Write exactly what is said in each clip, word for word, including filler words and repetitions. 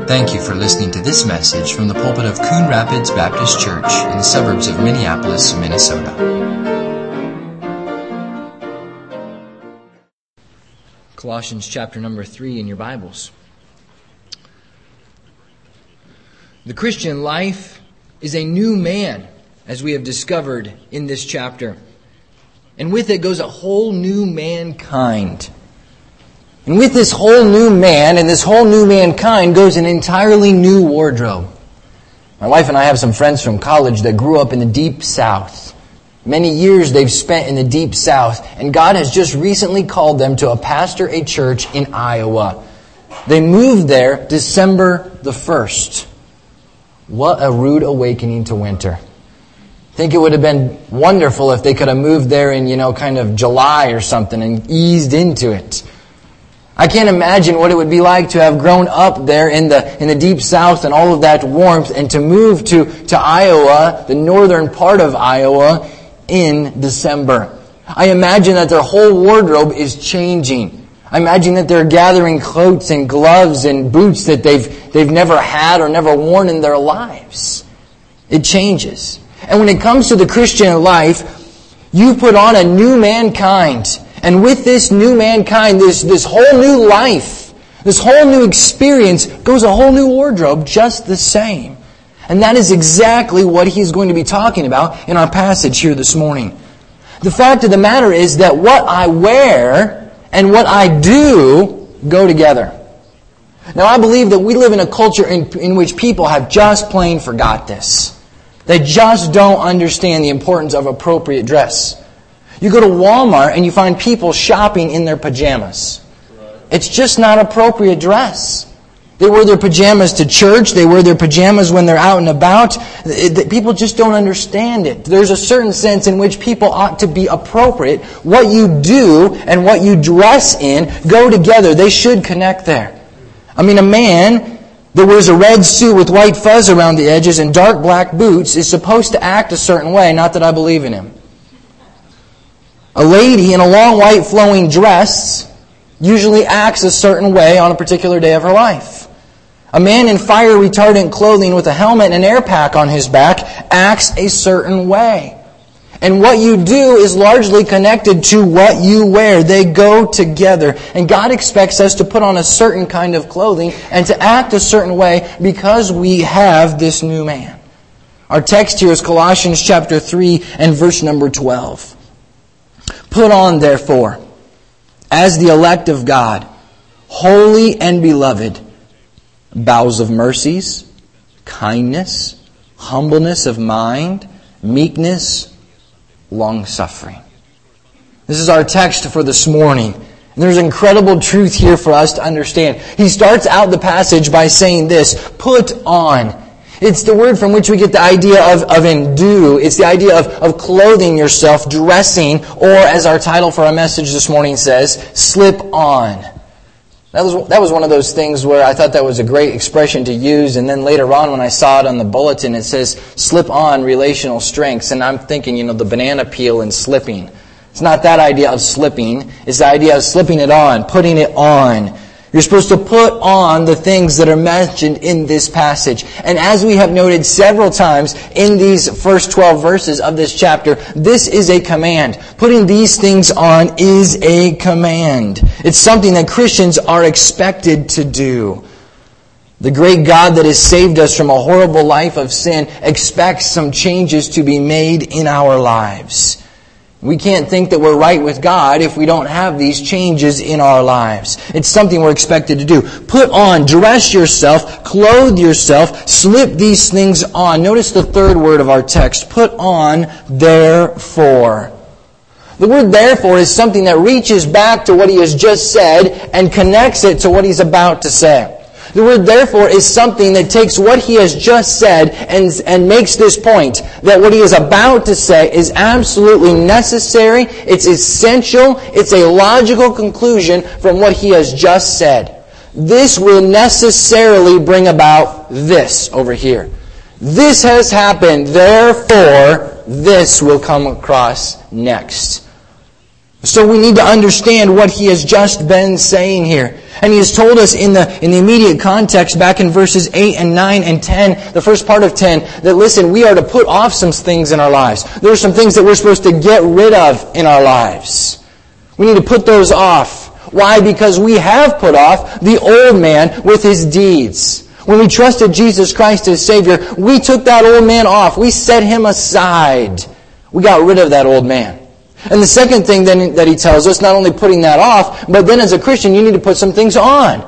Thank you for listening to this message from the pulpit of Coon Rapids Baptist Church in the suburbs of Minneapolis, Minnesota. Colossians chapter number three in your Bibles. The Christian life is a new man, as we have discovered in this chapter. And with it goes a whole new mankind. And with this whole new man and this whole new mankind goes an entirely new wardrobe. My wife and I have some friends from college that grew up in the Deep South. Many years they've spent in the Deep South, and God has just recently called them to a pastor a church in Iowa. They moved there December the first. What a rude awakening to winter. I think it would have been wonderful if they could have moved there in, you know, kind of July or something and eased into it. I can't imagine what it would be like to have grown up there in the in the Deep South and all of that warmth, and to move to, to Iowa, the northern part of Iowa, in December. I imagine that their whole wardrobe is changing. I imagine that they're gathering coats and gloves and boots that they've they've never had or never worn in their lives. It changes. And when it comes to the Christian life, you put on a new mankind. And with this new mankind, this, this whole new life, this whole new experience, goes a whole new wardrobe just the same. And that is exactly what he's going to be talking about in our passage here this morning. The fact of the matter is that what I wear and what I do go together. Now, I believe that we live in a culture in, in which people have just plain forgot this. They just don't understand the importance of appropriate dress. You go to Walmart and you find people shopping in their pajamas. It's just not appropriate dress. They wear their pajamas to church. They wear their pajamas when they're out and about. People just don't understand it. There's a certain sense in which people ought to be appropriate. What you do and what you dress in go together. They should connect there. I mean, a man that wears a red suit with white fuzz around the edges and dark black boots is supposed to act a certain way. Not that I believe in him. A lady in a long white flowing dress usually acts a certain way on a particular day of her life. A man in fire retardant clothing with a helmet and an air pack on his back acts a certain way. And what you do is largely connected to what you wear. They go together. And God expects us to put on a certain kind of clothing and to act a certain way because we have this new man. Our text here is Colossians chapter three and verse number twelve. Put on, therefore, as the elect of God, holy and beloved, bowels of mercies, kindness, humbleness of mind, meekness, long-suffering. This is our text for this morning. And there's incredible truth here for us to understand. He starts out the passage by saying this, put on. It's the word from which we get the idea of, of endue. It's the idea of, of clothing yourself, dressing, or as our title for our message this morning says, slip on. That was that was one of those things where I thought that was a great expression to use, and then later on when I saw it on the bulletin, it says, slip on relational strengths, and I'm thinking, you know, the banana peel and slipping. It's not that idea of slipping. It's the idea of slipping it on, putting it on. You're supposed to put on the things that are mentioned in this passage. And as we have noted several times in these first twelve verses of this chapter, this is a command. Putting these things on is a command. It's something that Christians are expected to do. The great God that has saved us from a horrible life of sin expects some changes to be made in our lives. We can't think that we're right with God if we don't have these changes in our lives. It's something we're expected to do. Put on, dress yourself, clothe yourself, slip these things on. Notice the third word of our text. Put on, therefore. The word therefore is something that reaches back to what he has just said and connects it to what he's about to say. The word therefore is something that takes what he has just said and, and makes this point, that what he is about to say is absolutely necessary, it's essential, it's a logical conclusion from what he has just said. This will necessarily bring about this over here. This has happened, therefore this will come across next. So we need to understand what he has just been saying here. And He has told us in the, in the immediate context, back in verses eight and nine and ten, the first part of ten, that listen, we are to put off some things in our lives. There are some things that we're supposed to get rid of in our lives. We need to put those off. Why? Because we have put off the old man with his deeds. When we trusted Jesus Christ as Savior, we took that old man off. We set him aside. We got rid of that old man. And the second thing then that he tells us, not only putting that off, but then as a Christian, you need to put some things on.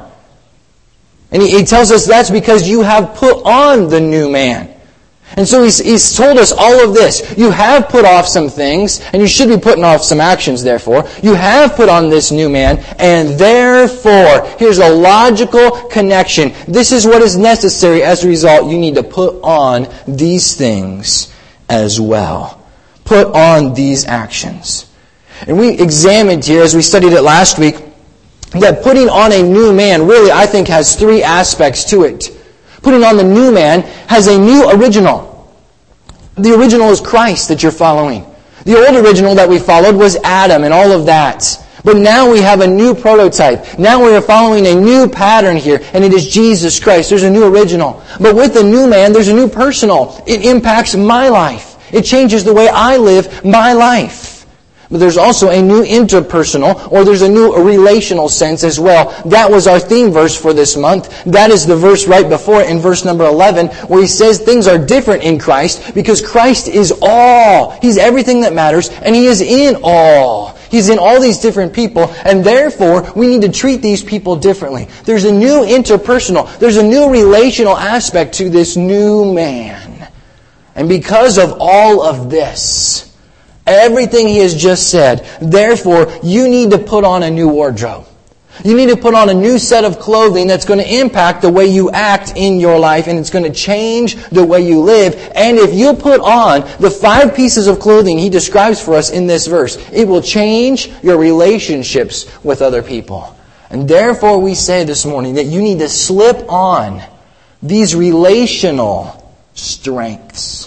And he, he tells us that's because you have put on the new man. And so he's, he's told us all of this. You have put off some things, and you should be putting off some actions, therefore. You have put on this new man, and therefore, here's a logical connection. This is what is necessary. As a result, you need to put on these things as well. Put on these actions. And we examined here, as we studied it last week, that putting on a new man really, I think, has three aspects to it. Putting on the new man has a new original. The original is Christ that you're following. The old original that we followed was Adam and all of that. But now we have a new prototype. Now we are following a new pattern here, and it is Jesus Christ. There's a new original. But with the new man, there's a new personal. It impacts my life. It changes the way I live my life. But there's also a new interpersonal, or there's a new relational sense as well. That was our theme verse for this month. That is the verse right before it in verse number eleven, where he says things are different in Christ because Christ is all. He's everything that matters, and He is in all. He's in all these different people, and therefore we need to treat these people differently. There's a new interpersonal, there's a new relational aspect to this new man. And because of all of this, everything he has just said, therefore, you need to put on a new wardrobe. You need to put on a new set of clothing that's going to impact the way you act in your life, and it's going to change the way you live. And if you put on the five pieces of clothing he describes for us in this verse, it will change your relationships with other people. And therefore, we say this morning that you need to slip on these relational strengths.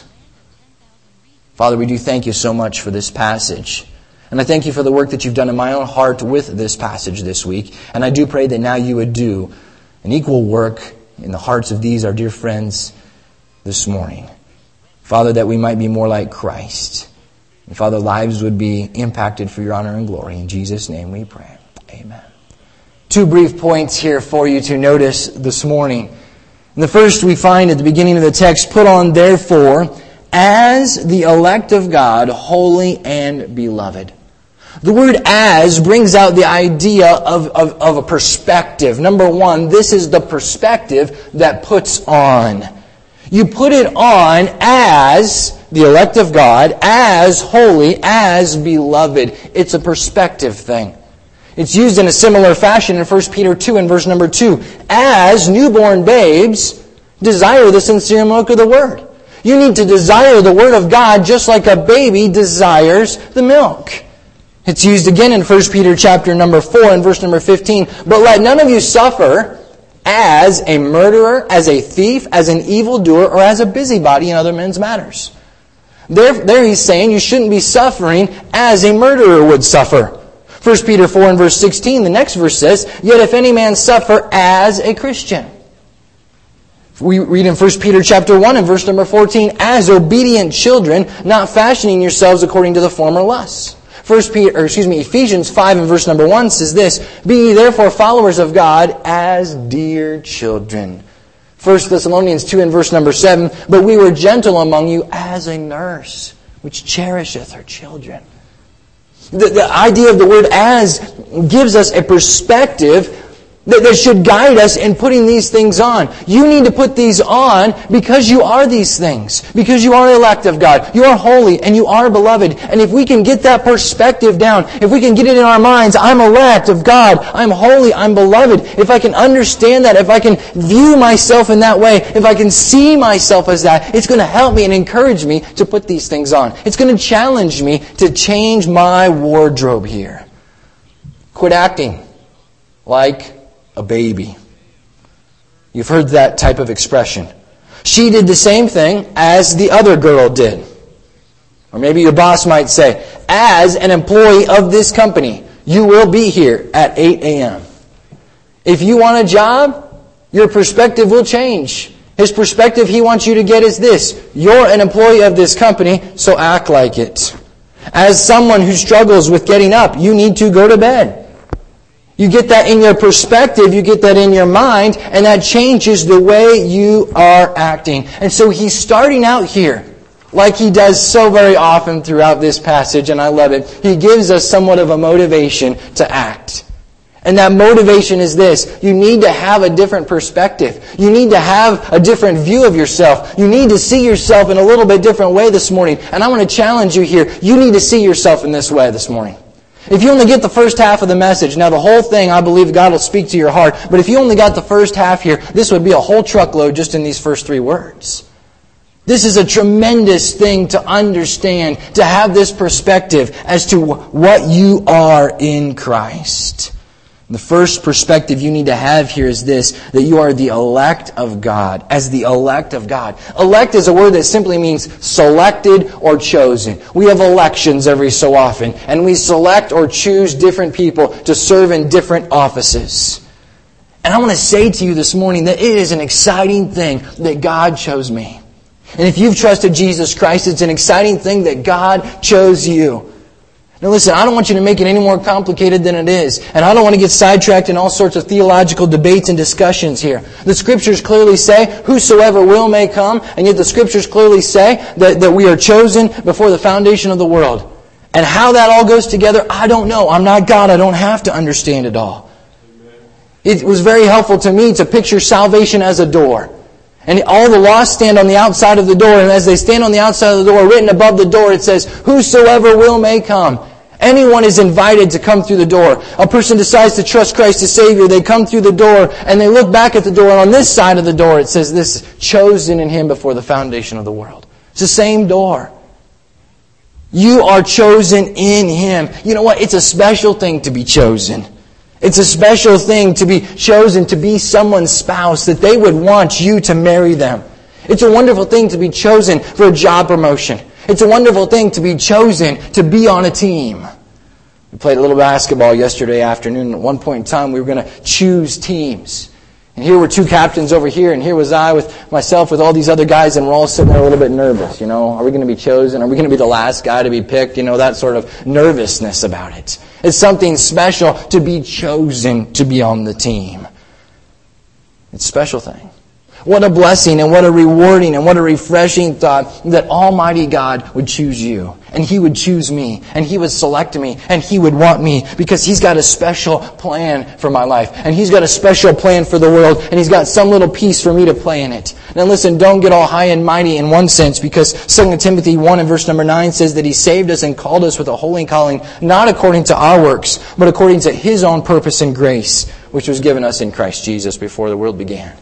Father, we do thank You so much for this passage. And I thank You for the work that You've done in my own heart with this passage this week. And I do pray that now You would do an equal work in the hearts of these, our dear friends, this morning. Father, that we might be more like Christ. And Father, lives would be impacted for Your honor and glory. In Jesus' name we pray. Amen. Two brief points here for you to notice this morning. And the first we find at the beginning of the text, put on therefore as the elect of God, holy and beloved. The word as brings out the idea of, of, of a perspective. Number one, this is the perspective that puts on. You put it on as the elect of God, as holy, as beloved. It's a perspective thing. It's used in a similar fashion in First Peter two and verse number two. As newborn babes desire the sincere milk of the Word. You need to desire the Word of God just like a baby desires the milk. It's used again in First Peter chapter number four and verse number fifteen. But let none of you suffer as a murderer, as a thief, as an evildoer, or as a busybody in other men's matters. There, there he's saying you shouldn't be suffering as a murderer would suffer. First Peter four and verse sixteen, the next verse says, yet if any man suffer as a Christian. We read in First Peter chapter one and verse number fourteen, as obedient children, not fashioning yourselves according to the former lusts. First Peter, or excuse me, Ephesians five and verse number one says this, be ye therefore followers of God as dear children. First Thessalonians two and verse number seven, but we were gentle among you as a nurse, which cherisheth her children. The, the idea of the word as gives us a perspective that, that should guide us in putting these things on. You need to put these on because you are these things. Because you are elect of God. You are holy and you are beloved. And if we can get that perspective down, if we can get it in our minds, I'm elect of God, I'm holy, I'm beloved. If I can understand that, if I can view myself in that way, if I can see myself as that, it's going to help me and encourage me to put these things on. It's going to challenge me to change my wardrobe here. Quit acting like a baby. You've heard that type of expression. She did the same thing as the other girl did. Or maybe your boss might say, as an employee of this company, you will be here at eight a.m. If you want a job, your perspective will change. His perspective he wants you to get is this: you're an employee of this company, so act like it. As someone who struggles with getting up, you need to go to bed. You get that in your perspective, you get that in your mind, and that changes the way you are acting. And so he's starting out here, like he does so very often throughout this passage, and I love it. He gives us somewhat of a motivation to act. And that motivation is this: you need to have a different perspective. You need to have a different view of yourself. You need to see yourself in a little bit different way this morning. And I want to challenge you here. You need to see yourself in this way this morning. If you only get the first half of the message, now the whole thing, I believe God will speak to your heart. But if you only got the first half here, this would be a whole truckload just in these first three words. This is a tremendous thing to understand, to have this perspective as to what you are in Christ. The first perspective you need to have here is this: that you are the elect of God. As the elect of God. Elect is a word that simply means selected or chosen. We have elections every so often, and we select or choose different people to serve in different offices. And I want to say to you this morning that it is an exciting thing that God chose me. And if you've trusted Jesus Christ, it's an exciting thing that God chose you. Now listen, I don't want you to make it any more complicated than it is. And I don't want to get sidetracked in all sorts of theological debates and discussions here. The Scriptures clearly say, whosoever will may come. And yet the Scriptures clearly say that, that we are chosen before the foundation of the world. And how that all goes together, I don't know. I'm not God. I don't have to understand it all. It was very helpful to me to picture salvation as a door. And all the lost stand on the outside of the door. And as they stand on the outside of the door, written above the door, it says, whosoever will may come. Anyone is invited to come through the door. A person decides to trust Christ as Savior. They come through the door and they look back at the door. And on this side of the door it says this: chosen in Him before the foundation of the world. It's the same door. You are chosen in Him. You know what? It's a special thing to be chosen. It's a special thing to be chosen to be someone's spouse, that they would want you to marry them. It's a wonderful thing to be chosen for a job promotion. It's a wonderful thing to be chosen to be on a team. We played a little basketball yesterday afternoon. At one point in time, we were going to choose teams. And here were two captains over here, and here was I with myself with all these other guys, and we're all sitting there a little bit nervous. You know, are we going to be chosen? Are we going to be the last guy to be picked? You know, that sort of nervousness about it. It's something special to be chosen to be on the team. It's a special thing. What a blessing and what a rewarding and what a refreshing thought that Almighty God would choose you. And He would choose me. And He would select me. And He would want me. Because He's got a special plan for my life. And He's got a special plan for the world. And He's got some little piece for me to play in it. Now listen, don't get all high and mighty in one sense. Because Second Timothy one and verse number nine says that He saved us and called us with a holy calling. Not according to our works, but according to His own purpose and grace, which was given us in Christ Jesus before the world began.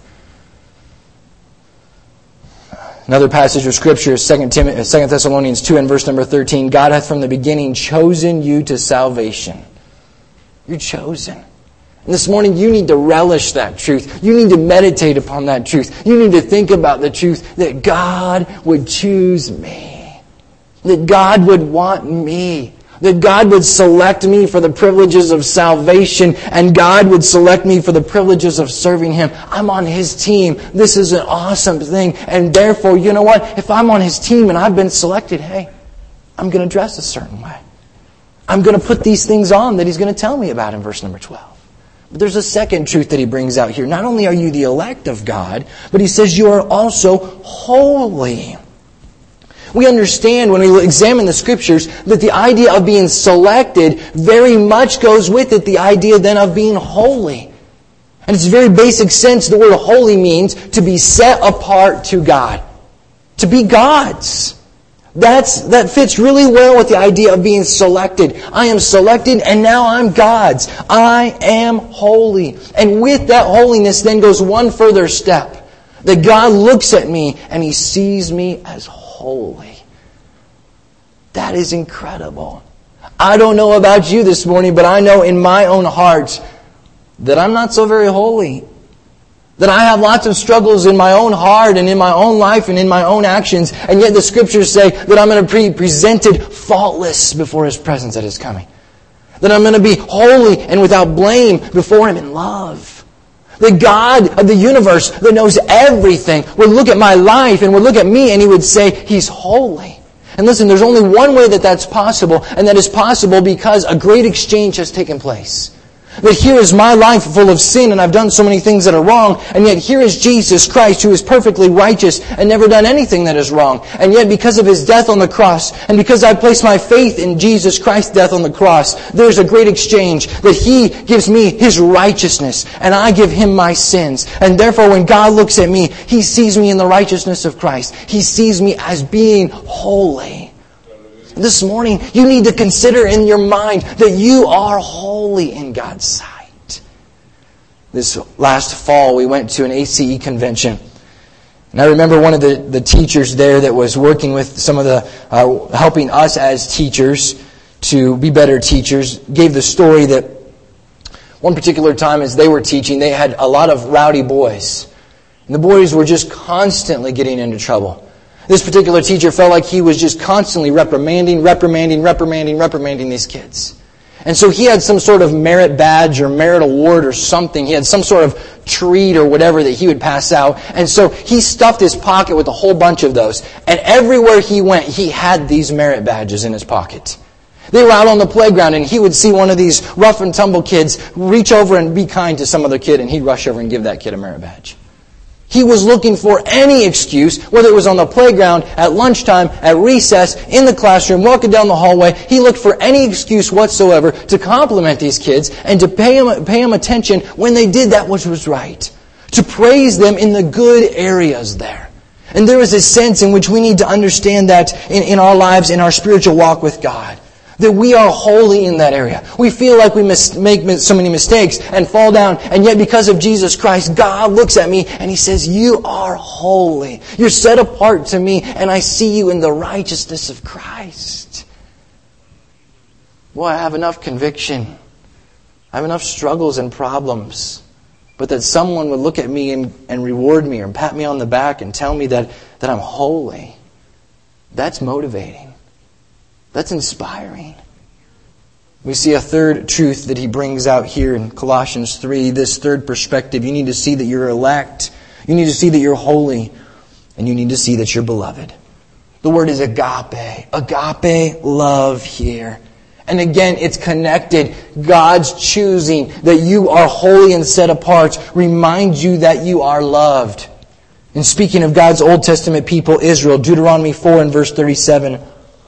Another passage of Scripture is Second Thessalonians two and verse number thirteen. God hath from the beginning chosen you to salvation. You're chosen. And this morning you need to relish that truth. You need to meditate upon that truth. You need to think about the truth that God would choose me. That God would want me. That God would select me for the privileges of salvation, and God would select me for the privileges of serving Him. I'm on His team. This is an awesome thing. And therefore, you know what? If I'm on His team and I've been selected, hey, I'm going to dress a certain way. I'm going to put these things on that He's going to tell me about in verse number twelve. But there's a second truth that He brings out here. Not only are you the elect of God, but He says you are also holy. We understand when we examine the Scriptures that the idea of being selected very much goes with it the idea then of being holy. And it's a very basic sense the word holy means to be set apart to God. To be God's. That's, that fits really well with the idea of being selected. I am selected and now I'm God's. I am holy. And with that holiness then goes one further step. That God looks at me and He sees me as holy. Holy. That is incredible. I don't know about you this morning, but I know in my own heart that I'm not so very holy. That I have lots of struggles in my own heart and in my own life and in my own actions. And yet the Scriptures say that I'm going to be presented faultless before His presence at His coming. That I'm going to be holy and without blame before Him in love. The God of the universe that knows everything would look at my life and would look at me and He would say, He's holy. And listen, there's only one way that that's possible, and that is possible because a great exchange has taken place. That here is my life full of sin, and I've done so many things that are wrong, and yet here is Jesus Christ, who is perfectly righteous and never done anything that is wrong. And yet because of His death on the cross, and because I place my faith in Jesus Christ's death on the cross, there's a great exchange that He gives me His righteousness, and I give Him my sins. And therefore when God looks at me, He sees me in the righteousness of Christ. He sees me as being holy. This morning, you need to consider in your mind that you are holy in God's sight. This last fall, we went to an A C E convention. And I remember one of the, the teachers there that was working with some of the, uh, helping us as teachers to be better teachers, gave the story that one particular time as they were teaching, they had a lot of rowdy boys. And the boys were just constantly getting into trouble. This particular teacher felt like he was just constantly reprimanding, reprimanding, reprimanding, reprimanding these kids. And so he had some sort of merit badge or merit award or something. He had some sort of treat or whatever that he would pass out. And so he stuffed his pocket with a whole bunch of those. And everywhere he went, he had these merit badges in his pocket. They were out on the playground and he would see one of these rough and tumble kids reach over and be kind to some other kid, and he'd rush over and give that kid a merit badge. He was looking for any excuse, whether it was on the playground, at lunchtime, at recess, in the classroom, walking down the hallway. He looked for any excuse whatsoever to compliment these kids and to pay them, pay them attention when they did that which was right. To praise them in the good areas there. And there is a sense in which we need to understand that in, in our lives, in our spiritual walk with God. That we are holy in that area. We feel like we mis- make so many mistakes and fall down. And yet because of Jesus Christ, God looks at me and He says, you are holy. You're set apart to me, and I see you in the righteousness of Christ. Boy, I have enough conviction. I have enough struggles and problems. But that someone would look at me and, and reward me or pat me on the back and tell me that, that I'm holy. That's motivating. That's inspiring. We see a third truth that he brings out here in Colossians three, this third perspective. You need to see that you're elect. You need to see that you're holy. And you need to see that you're beloved. The word is agape. Agape love here. And again, it's connected. God's choosing that you are holy and set apart reminds you that you are loved. And speaking of God's Old Testament people, Israel, Deuteronomy four and verse thirty-seven.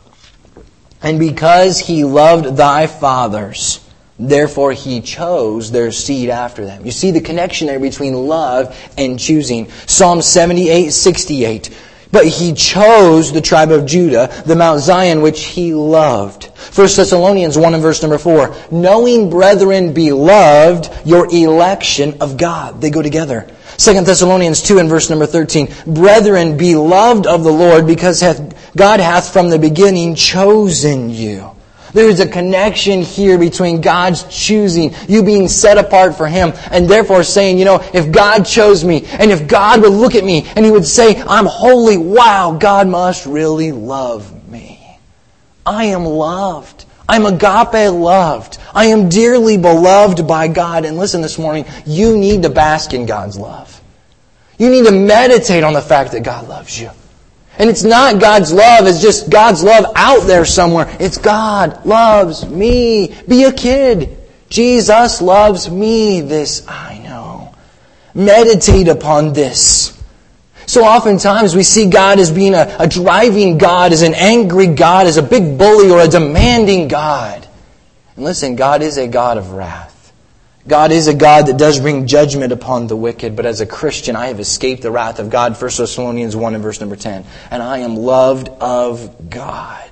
And because He loved thy fathers, therefore He chose their seed after them. You see the connection there between love and choosing. Psalm seventy-eight, sixty-eight. But He chose the tribe of Judah, the Mount Zion, which He loved. First Thessalonians one and verse number four. Knowing, brethren, beloved, your election of God. They go together. Second Thessalonians two and verse number thirteen. Brethren, beloved of the Lord, because hath God hath from the beginning chosen you. There is a connection here between God's choosing, you being set apart for Him, and therefore saying, you know, if God chose me, and if God would look at me, and He would say, I'm holy, wow, God must really love me. I am loved. I'm agape loved. I am dearly beloved by God. And listen this morning, you need to bask in God's love. You need to meditate on the fact that God loves you. And it's not God's love, it's just God's love out there somewhere. It's God loves me. Be a kid. Jesus loves me. This I know. Meditate upon this. So oftentimes we see God as being a, a driving God, as an angry God, as a big bully or a demanding God. And listen, God is a God of wrath. God is a God that does bring judgment upon the wicked. But as a Christian, I have escaped the wrath of God. First Thessalonians one and verse number ten. And I am loved of God.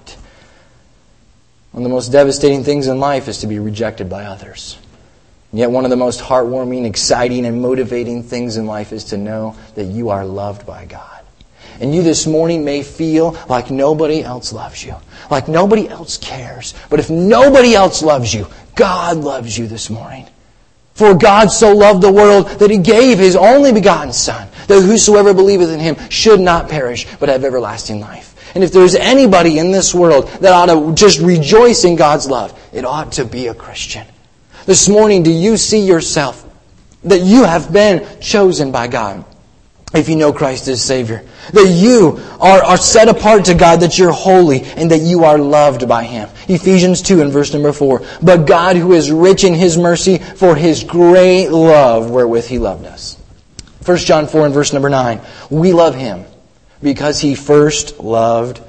One of the most devastating things in life is to be rejected by others. And yet one of the most heartwarming, exciting, and motivating things in life is to know that you are loved by God. And you this morning may feel like nobody else loves you. Like nobody else cares. But if nobody else loves you, God loves you this morning. For God so loved the world that He gave His only begotten Son, that whosoever believeth in Him should not perish, but have everlasting life. And if there's anybody in this world that ought to just rejoice in God's love, it ought to be a Christian. This morning, do you see yourself That you have been chosen by God. If you know Christ as Savior. That you are, are set apart to God, that you're holy, and that you are loved by Him. Ephesians two and verse number four. But God, who is rich in His mercy, for His great love wherewith He loved us. First John four and verse number nine. We love Him because He first loved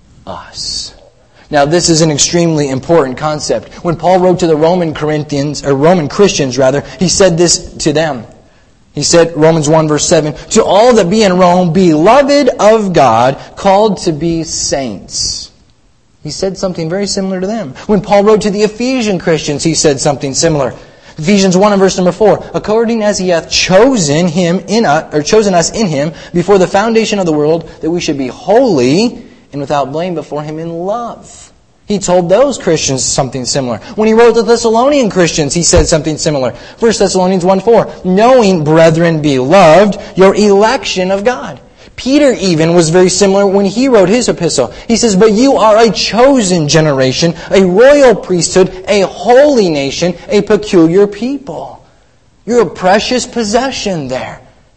us. Now this is an extremely important concept. When Paul wrote to the Roman Corinthians, or Roman Christians rather, he said this to them. He said, Romans one verse seven, to all that be in Rome, beloved of God, called to be saints. He said something very similar to them. When Paul wrote to the Ephesian Christians, he said something similar. Ephesians one and verse number four, according as He hath chosen him in us, or chosen us in Him before the foundation of the world, that we should be holy and without blame before Him in love. He told those Christians something similar. When he wrote to the Thessalonian Christians, he said something similar. First Thessalonians one four, knowing, brethren, beloved, your election of God. Peter even was very similar when he wrote his epistle. He says, but you are a chosen generation, a royal priesthood, a holy nation, a peculiar people. You're a precious possession there.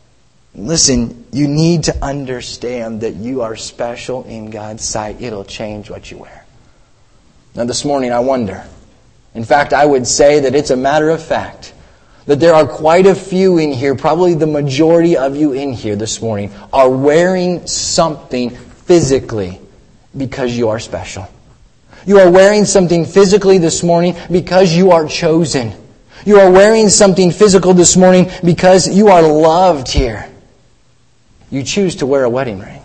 Listen, you need to understand that you are special in God's sight. It'll change what you wear. Now this morning I wonder, in fact I would say that it's a matter of fact, that there are quite a few in here, probably the majority of you in here this morning, are wearing something physically because you are special. You are wearing something physically this morning because you are chosen. You are wearing something physical this morning because you are loved here. You choose to wear a wedding ring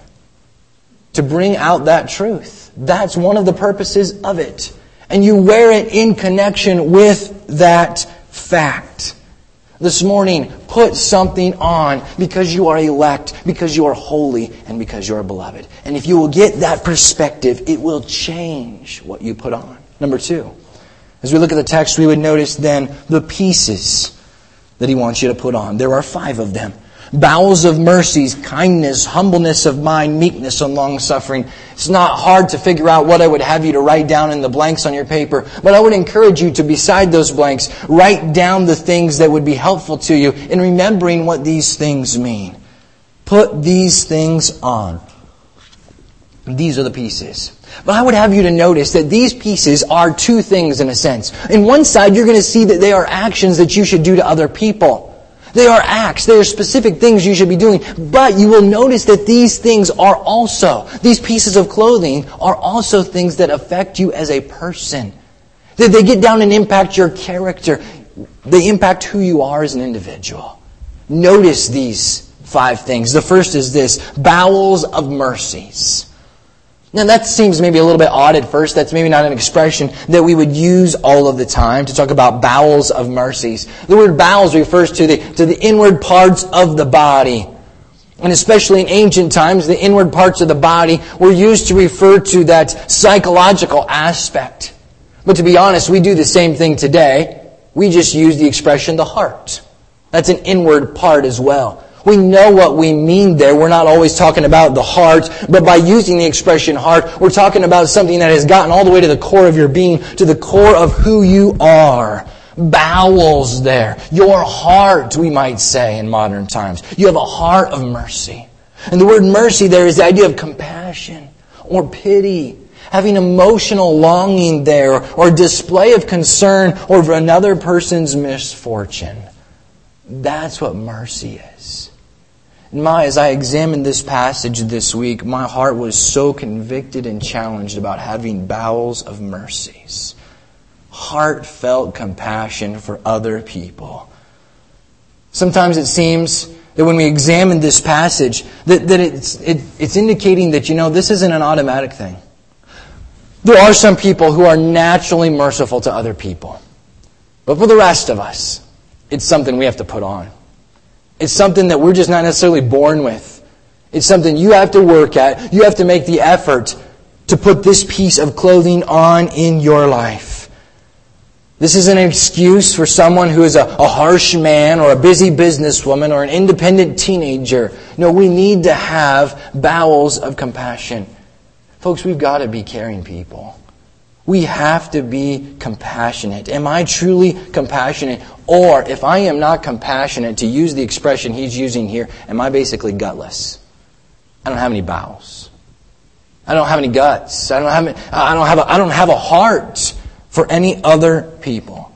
to bring out that truth. That's one of the purposes of it. And you wear it in connection with that fact. This morning, put something on because you are elect, because you are holy, and because you are beloved. And if you will get that perspective, it will change what you put on. Number two, as we look at the text, we would notice then the pieces that He wants you to put on. There are five of them. Bowels of mercies, kindness, humbleness of mind, meekness, and long-suffering. It's not hard to figure out what I would have you to write down in the blanks on your paper. But I would encourage you to, beside those blanks, write down the things that would be helpful to you in remembering what these things mean. Put these things on. These are the pieces. But I would have you to notice that these pieces are two things in a sense. In one side, you're going to see that they are actions that you should do to other people. They are acts. They are specific things you should be doing. But you will notice that these things are also, these pieces of clothing are also things that affect you as a person. That they get down and impact your character. They impact who you are as an individual. Notice these five things. The first is this, bowels of mercies. Now that seems maybe a little bit odd at first. That's maybe not an expression that we would use all of the time to talk about bowels of mercies. The word bowels refers to the, to the inward parts of the body. And especially in ancient times, the inward parts of the body were used to refer to that psychological aspect. But to be honest, we do the same thing today. We just use the expression the heart. That's an inward part as well. We know what we mean there. We're not always talking about the heart, but by using the expression heart, we're talking about something that has gotten all the way to the core of your being, to the core of who you are. Bowels there. Your heart, we might say in modern times. You have a heart of mercy. And the word mercy there is the idea of compassion or pity. Having emotional longing there, or display of concern over another person's misfortune. That's what mercy is. And my, as I examined this passage this week, my heart was so convicted and challenged about having bowels of mercies. Heartfelt compassion for other people. Sometimes it seems that when we examine this passage, that, that it's, it, it's indicating that, you know, this isn't an automatic thing. There are some people who are naturally merciful to other people. But for the rest of us, it's something we have to put on. It's something that we're just not necessarily born with. It's something you have to work at. You have to make the effort to put this piece of clothing on in your life. This isn't an excuse for someone who is a, a harsh man or a busy businesswoman or an independent teenager. No, we need to have bowels of compassion. Folks, we've got to be caring people. We have to be compassionate. Am I truly compassionate? Or if I am not compassionate, to use the expression he's using here, am I basically gutless? I don't have any bowels. I don't have any guts. I don't have any, I don't have a, I don't have a heart for any other people.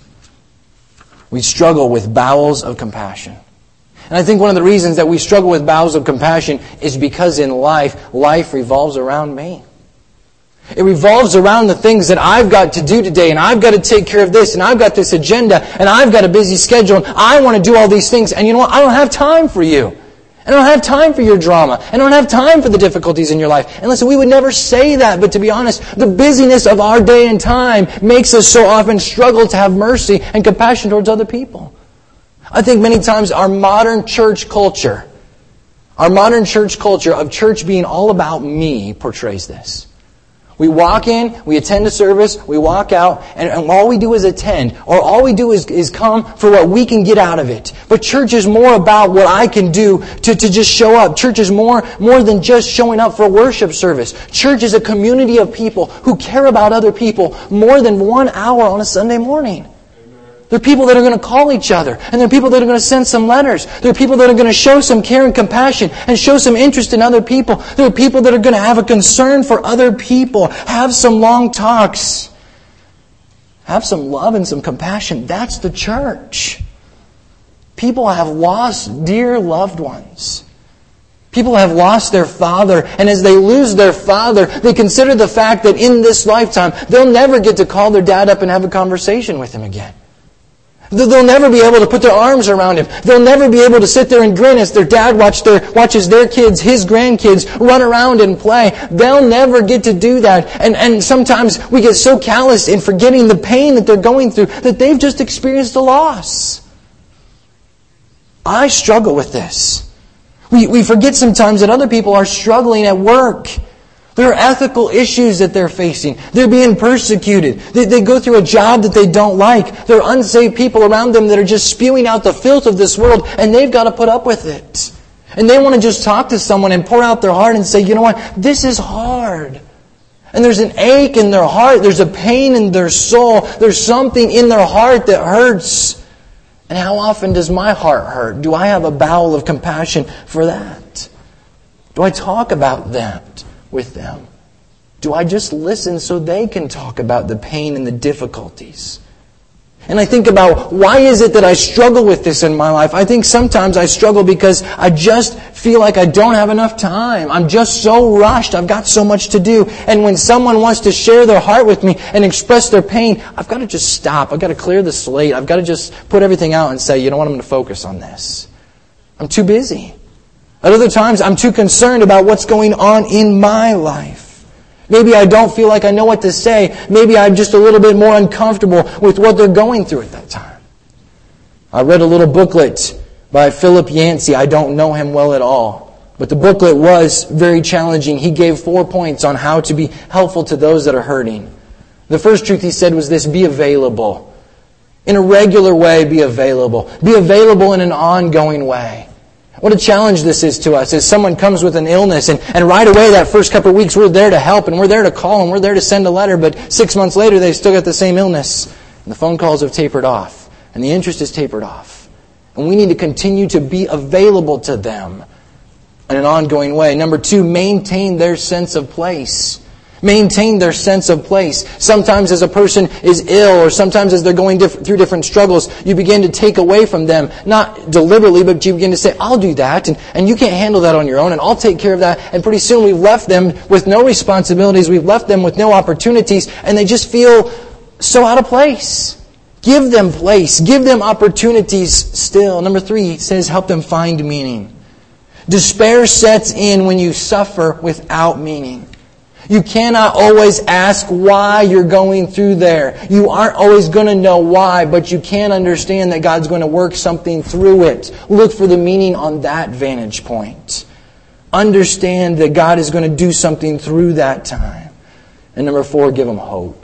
We struggle with bowels of compassion. And I think one of the reasons that we struggle with bowels of compassion is because in life, life revolves around me. It revolves around the things that I've got to do today, and I've got to take care of this, and I've got this agenda, and I've got a busy schedule, and I want to do all these things, and you know what? I don't have time for you. I don't have time for your drama. I don't have time for the difficulties in your life. And listen, we would never say that, but to be honest, the busyness of our day and time makes us so often struggle to have mercy and compassion towards other people. I think many times our modern church culture, our modern church culture of church being all about me portrays this. We walk in, we attend a service, we walk out, and, and all we do is attend, or all we do is, is come for what we can get out of it. But church is more about what I can do to, to just show up. Church is more, more than just showing up for a worship service. Church is a community of people who care about other people more than one hour on a Sunday morning. There are people that are going to call each other. And there are people that are going to send some letters. There are people that are going to show some care and compassion and show some interest in other people. There are people that are going to have a concern for other people. Have some long talks. Have some love and some compassion. That's the church. People have lost dear loved ones. People have lost their father, and as they lose their father, they consider the fact that in this lifetime, they'll never get to call their dad up and have a conversation with him again. They'll never be able to put their arms around him. They'll never be able to sit there and grin as their dad watch their, watches their kids, his grandkids, run around and play. They'll never get to do that. And, and sometimes we get so callous in forgetting the pain that they're going through that they've just experienced a loss. I struggle with this. We, we forget sometimes that other people are struggling at work. There are ethical issues that they're facing. They're being persecuted. They, they go through a job that they don't like. There are unsaved people around them that are just spewing out the filth of this world, and they've got to put up with it. And they want to just talk to someone and pour out their heart and say, you know what, this is hard. And there's an ache in their heart. There's a pain in their soul. There's something in their heart that hurts. And how often does my heart hurt? Do I have a bowel of compassion for that? Do I talk about that with them? Do I just listen so they can talk about the pain and the difficulties? And I think about, why is it that I struggle with this in my life? I think sometimes I struggle because I just feel like I don't have enough time. I'm just so rushed. I've got so much to do. And when someone wants to share their heart with me and express their pain, I've got to just stop. I've got to clear the slate. I've got to just put everything out and say, you know what, I'm going to focus on this. I'm too busy. At other times, I'm too concerned about what's going on in my life. Maybe I don't feel like I know what to say. Maybe I'm just a little bit more uncomfortable with what they're going through at that time. I read a little booklet by Philip Yancey. I don't know him well at all, but the booklet was very challenging. He gave four points on how to be helpful to those that are hurting. The first truth he said was this: be available. In a regular way, be available. Be available in an ongoing way. What a challenge this is to us as someone comes with an illness, and, and right away that first couple of weeks we're there to help and we're there to call and we're there to send a letter, but six months later they've still got the same illness and the phone calls have tapered off and the interest is tapered off. And we need to continue to be available to them in an ongoing way. Number two, maintain their sense of place. Maintain their sense of place. Sometimes as a person is ill, or sometimes as they're going diff- through different struggles, you begin to take away from them. Not deliberately, but you begin to say, I'll do that, and, and you can't handle that on your own, and I'll take care of that. And pretty soon we've left them with no responsibilities, we've left them with no opportunities, and they just feel so out of place. Give them place. Give them opportunities still. Number three, he says, help them find meaning. Despair sets in when you suffer without meaning. You cannot always ask why you're going through there. You aren't always going to know why, but you can understand that God's going to work something through it. Look for the meaning on that vantage point. Understand that God is going to do something through that time. And number four, give them hope.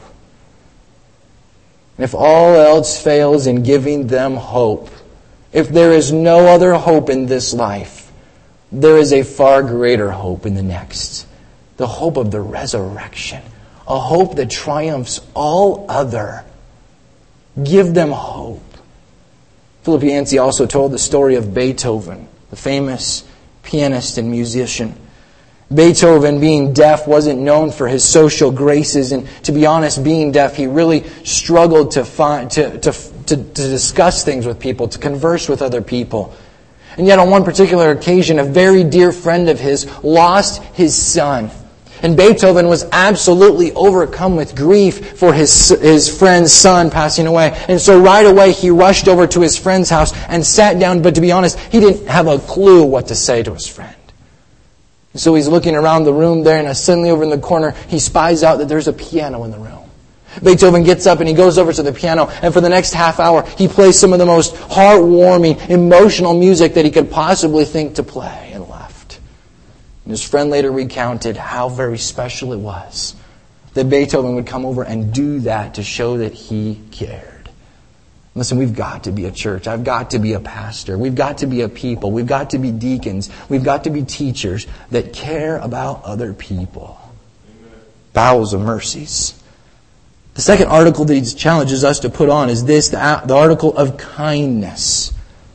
And if all else fails in giving them hope, if there is no other hope in this life, there is a far greater hope in the next. The hope of the resurrection. a hope that triumphs all other. Give them hope. Philip Yancey also told the story of Beethoven, the famous pianist and musician. Beethoven, being deaf, wasn't known for his social graces, and to be honest, being deaf, he really struggled to find to to to, to discuss things with people, to converse with other people. And yet on one particular occasion, a very dear friend of his lost his son. And Beethoven was absolutely overcome with grief for his his friend's son passing away. And so right away he rushed over to his friend's house and sat down, but to be honest, he didn't have a clue what to say to his friend. And so he's looking around the room there, and suddenly over in the corner, he spies out that there's a piano in the room. Beethoven gets up and he goes over to the piano, and for the next half hour, he plays some of the most heartwarming, emotional music that he could possibly think to play, and left. And his friend later recounted how very special it was that Beethoven would come over and do that to show that he cared. Listen, we've got to be a church. I've got to be a pastor. We've got to be a people. We've got to be deacons. We've got to be teachers that care about other people. Amen. Bowels of mercies. The second article that he challenges us to put on is this, the, the article of kindness.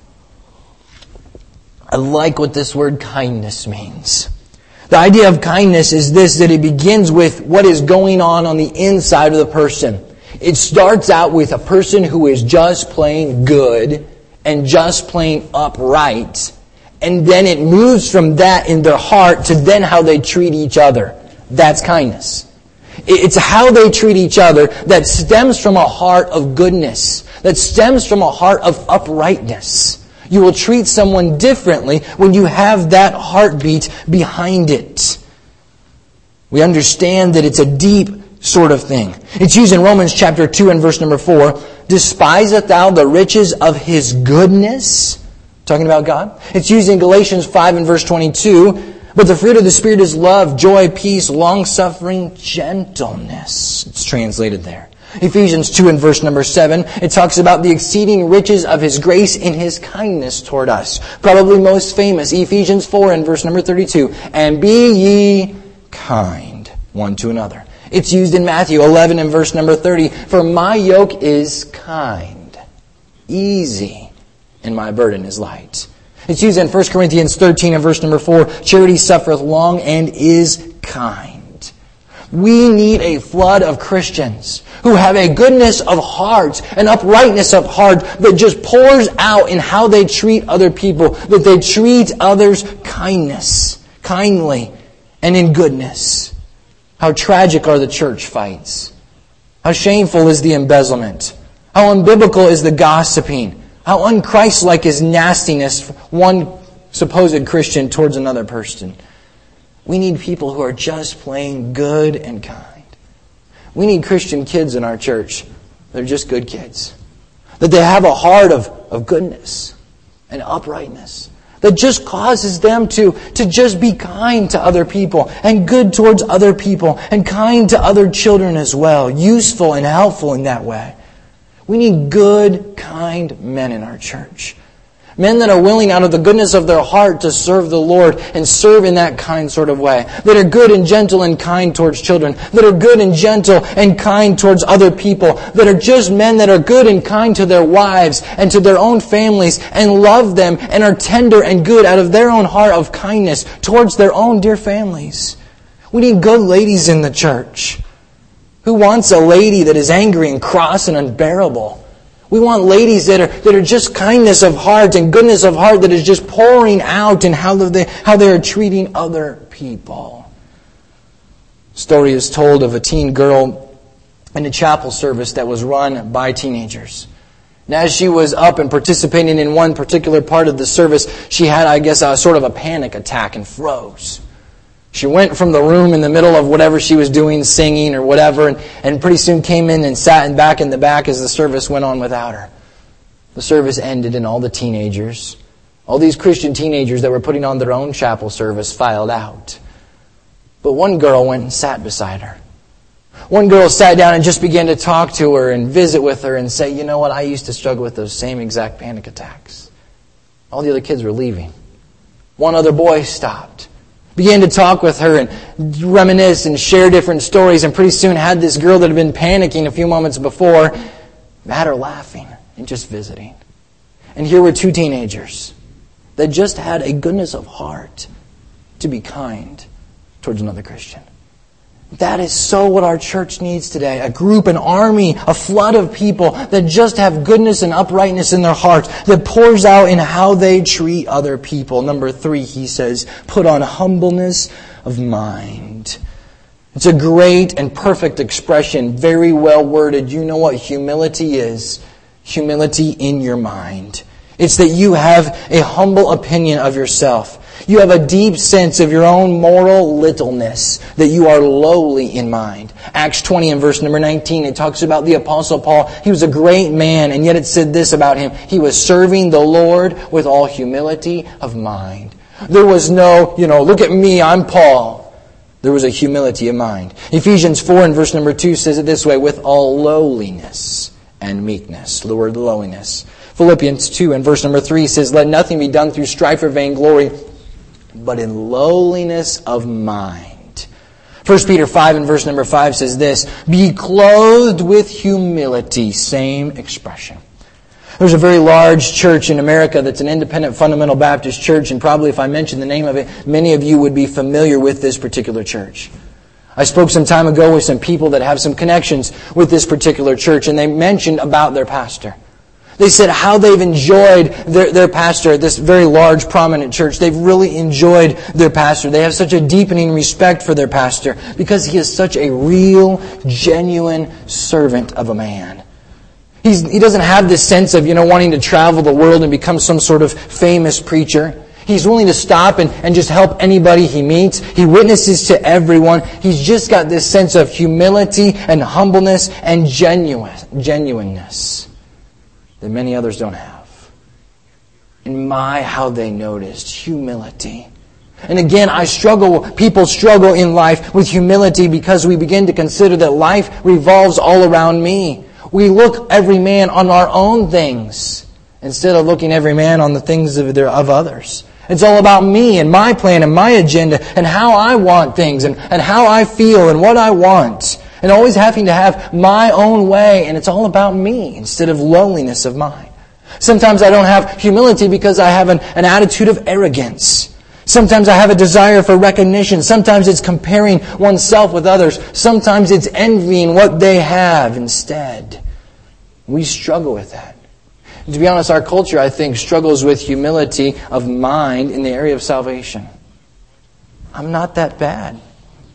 I like what this word kindness means. The idea of kindness is this, that it begins with what is going on on the inside of the person. It starts out with a person who is just plain good and just plain upright. And then it moves from that in their heart to then how they treat each other. That's kindness. It's how they treat each other that stems from a heart of goodness. That stems from a heart of uprightness. You will treat someone differently when you have that heartbeat behind it. We understand that it's a deep sort of thing. It's used in Romans chapter two and verse number four. Despiseth thou the riches of His goodness? Talking about God. It's used in Galatians five and verse twenty-two. But the fruit of the Spirit is love, joy, peace, long-suffering, gentleness. It's translated there. Ephesians two and verse number seven, it talks about the exceeding riches of His grace in His kindness toward us. Probably most famous, Ephesians four and verse number thirty-two. And be ye kind one to another. It's used in Matthew eleven and verse number thirty. For my yoke is kind, easy, and my burden is light. It's used in First Corinthians thirteen and verse number four. Charity suffereth long and is kind. We need a flood of Christians who have a goodness of heart, an uprightness of heart that just pours out in how they treat other people, that they treat others kindness, kindly, and in goodness. How tragic are the church fights. How shameful is the embezzlement. How unbiblical is the gossiping. How un-Christ-like is nastiness from one supposed Christian towards another person. We need people who are just plain good and kind. We need Christian kids in our church. They're just good kids. That they have a heart of, of goodness and uprightness. That just causes them to, to just be kind to other people and good towards other people and kind to other children as well. Useful and helpful in that way. We need good, kind men in our church. Men that are willing out of the goodness of their heart to serve the Lord and serve in that kind sort of way. That are good and gentle and kind towards children. That are good and gentle and kind towards other people. That are just men that are good and kind to their wives and to their own families and love them and are tender and good out of their own heart of kindness towards their own dear families. We need good ladies in the church. Who wants a lady that is angry and cross and unbearable? We want ladies that are that are just kindness of heart and goodness of heart that is just pouring out in how they how they are treating other people. Story is told of a teen girl in a chapel service that was run by teenagers. And as she was up and participating in one particular part of the service, she had, I guess, a sort of a panic attack and froze. She went from the room in the middle of whatever she was doing, singing or whatever, and, and pretty soon came in and sat in back in the back as the service went on without her. The service ended and all the teenagers, all these Christian teenagers that were putting on their own chapel service filed out. But one girl went and sat beside her. One girl sat down and just began to talk to her and visit with her and say, you know what, I used to struggle with those same exact panic attacks. All the other kids were leaving. One other boy stopped. Began to talk with her and reminisce and share different stories, and pretty soon had this girl that had been panicking a few moments before, had her laughing and just visiting. And here were two teenagers that just had a goodness of heart to be kind towards another Christian. That is so what our church needs today. A group, an army, a flood of people that just have goodness and uprightness in their hearts, that pours out in how they treat other people. Number three, he says, put on humbleness of mind. It's a great and perfect expression, very well worded. You know what humility is? Humility in your mind. It's that you have a humble opinion of yourself. You have a deep sense of your own moral littleness, that you are lowly in mind. Acts twenty and verse number nineteen, it talks about the Apostle Paul. He was a great man, and yet it said this about him. He was serving the Lord with all humility of mind. There was no, you know, look at me, I'm Paul. There was a humility of mind. Ephesians four and verse number two says it this way, with all lowliness and meekness. The word lowliness. Philippians two and verse number three says, let nothing be done through strife or vainglory, but in lowliness of mind. First Peter five and verse number five says this, be clothed with humility. Same expression. There's a very large church in America that's an independent fundamental Baptist church, and probably if I mention the name of it, many of you would be familiar with this particular church. I spoke some time ago with some people that have some connections with this particular church, and they mentioned about their pastor. They said how they've enjoyed their, their pastor at this very large, prominent church. They've really enjoyed their pastor. They have such a deepening respect for their pastor because he is such a real, genuine servant of a man. He's, he doesn't have this sense of, you know, wanting to travel the world and become some sort of famous preacher. He's willing to stop and, and just help anybody he meets. He witnesses to everyone. He's just got this sense of humility and humbleness and genuine, genuineness that many others don't have. And my, how they noticed humility. And again, I struggle, people struggle in life with humility because we begin to consider that life revolves all around me. We look every man on our own things instead of looking every man on the things of, their, of others. It's all about me and my plan and my agenda and how I want things and, and how I feel and what I want. And always having to have my own way, and it's all about me instead of lowliness of mind. Sometimes I don't have humility because I have an, an attitude of arrogance. Sometimes I have a desire for recognition. Sometimes it's comparing oneself with others. Sometimes it's envying what they have instead. We struggle with that. And to be honest, our culture, I think, struggles with humility of mind in the area of salvation. I'm not that bad.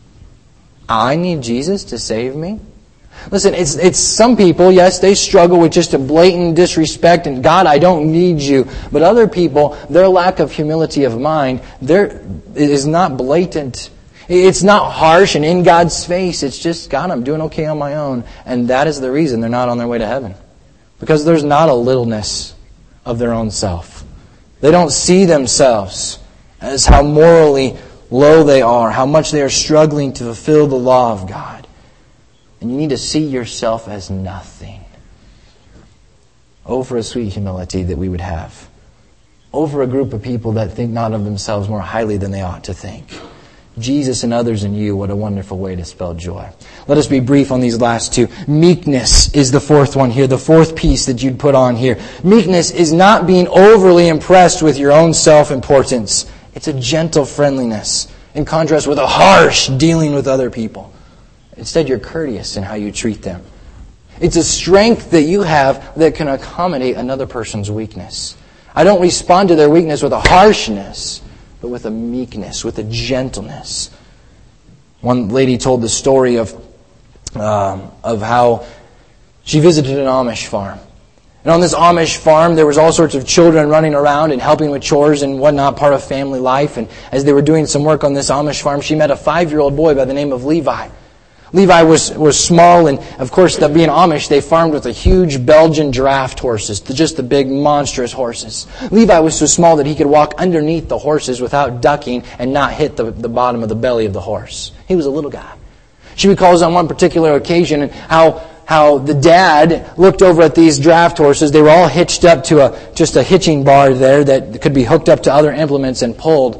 I need Jesus to save me? Listen, it's it's some people, yes, they struggle with just a blatant disrespect and God, I don't need you. But other people, their lack of humility of mind, there is not blatant. It's not harsh and in God's face. It's just, God, I'm doing okay on my own. And that is the reason they're not on their way to heaven. Because there's not a littleness of their own self. They don't see themselves as how morally low they are, how much they are struggling to fulfill the law of God. And you need to see yourself as nothing. Oh, for a sweet humility that we would have over a group of people that think not of themselves more highly than they ought to think. Jesus and others in you, what a wonderful way to spell joy. Let us be brief on these last two. Meekness is the fourth one here, the fourth piece that you'd put on here. Meekness is not being overly impressed with your own self-importance. It's a gentle friendliness in contrast with a harsh dealing with other people. Instead, you're courteous in how you treat them. It's a strength that you have that can accommodate another person's weakness. I don't respond to their weakness with a harshness, but with a meekness, with a gentleness. One lady told the story of, um, of how she visited an Amish farm. And on this Amish farm, there was all sorts of children running around and helping with chores and whatnot, part of family life. And as they were doing some work on this Amish farm, she met a five-year-old boy by the name of Levi. Levi was, was small, and of course, the, being Amish, they farmed with a huge Belgian draft horses, just the big, monstrous horses. Levi was so small that he could walk underneath the horses without ducking and not hit the, the bottom of the belly of the horse. He was a little guy. She recalls on one particular occasion how how the dad looked over at these draft horses. They were all hitched up to a just a hitching bar there that could be hooked up to other implements and pulled.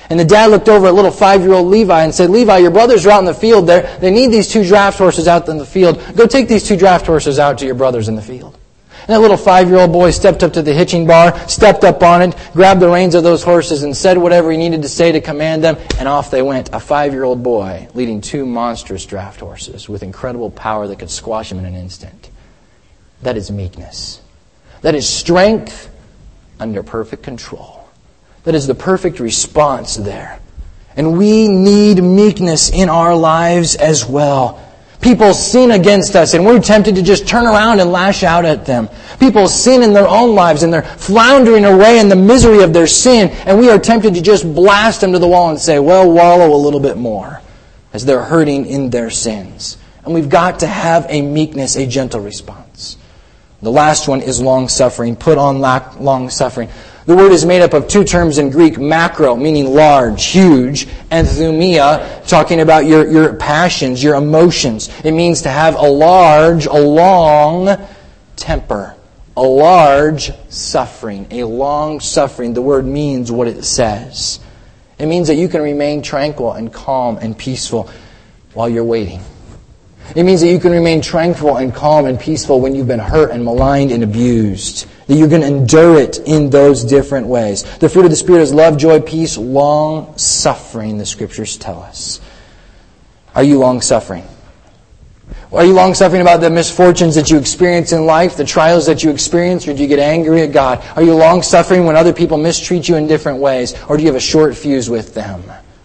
And the dad looked over at little five-year-old Levi and said, Levi, your brothers are out in the field there. They need these two draft horses out in the field. Go take these two draft horses out to your brothers in the field. And that little five-year-old boy stepped up to the hitching bar, stepped up on it, grabbed the reins of those horses and said whatever he needed to say to command them, and off they went. A five-year-old boy leading two monstrous draft horses with incredible power that could squash him in an instant. That is meekness. That is strength under perfect control. That is the perfect response there. And we need meekness in our lives as well. People sin against us and we're tempted to just turn around and lash out at them. People sin in their own lives and they're floundering away in the misery of their sin, and we are tempted to just blast them to the wall and say, well, wallow a little bit more, as they're hurting in their sins. And we've got to have a meekness, a gentle response. The last one is long-suffering. Put on long-suffering. The word is made up of two terms in Greek: macro, meaning large, huge, and thumia, talking about your, your passions, your emotions. It means to have a large, a long temper, a large suffering, a long suffering. The word means what it says. It means that you can remain tranquil and calm and peaceful while you're waiting. It means that you can remain tranquil and calm and peaceful when you've been hurt and maligned and abused. That you're going to endure it in those different ways. The fruit of the Spirit is love, joy, peace, long-suffering, the Scriptures tell us. Are you long-suffering? Are you long-suffering about the misfortunes that you experience in life, the trials that you experience, or do you get angry at God? Are you long-suffering when other people mistreat you in different ways, or do you have a short fuse with them?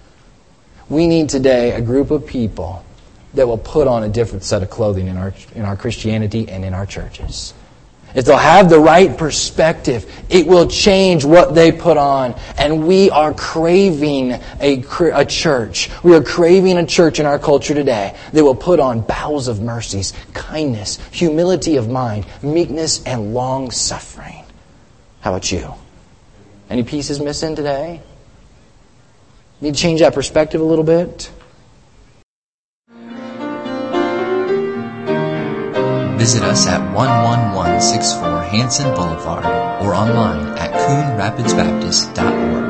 We need today a group of people that will put on a different set of clothing in our in our Christianity and in our churches. If they'll have the right perspective, it will change what they put on. And we are craving a, a church. We are craving a church in our culture today that will put on bowels of mercies, kindness, humility of mind, meekness, and long-suffering. How about you? Any pieces missing today? Need to change that perspective a little bit? Visit us at one one one six four Hanson Boulevard or online at coon rapids baptist dot org.